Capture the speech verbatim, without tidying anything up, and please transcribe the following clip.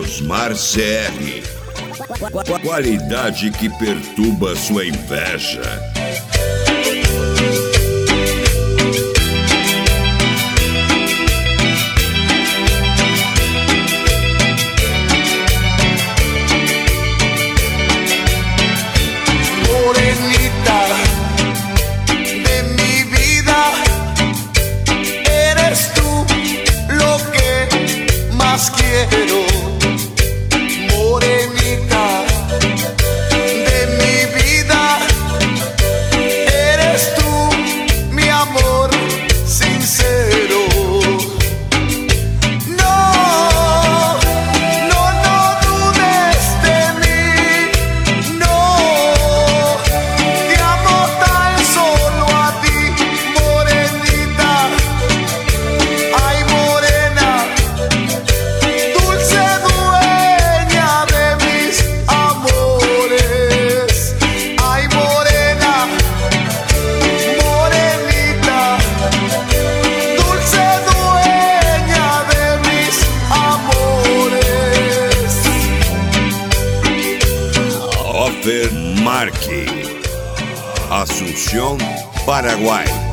Osmar C R. Qualidade que perturba sua inveja. Quiero, morenita de mi vida, eres tú mi amor sincero. No, no, no dudes de mí, no, te amo tan solo a ti, morenita, ay morena. Marque, Asunción, Paraguay.